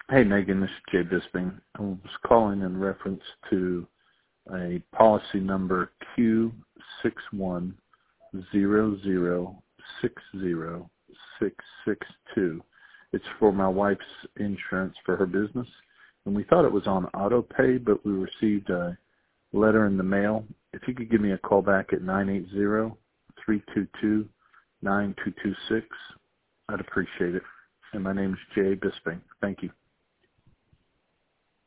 Hey, Megan, this is Jay Bisping. I was calling in reference to a policy number Q6100606662. It's for my wife's insurance for her business, and we thought it was on auto pay, but we received a letter in the mail. If you could give me a call back at 980-322-9226, I'd appreciate it. And my name is Jay Bisping. Thank you.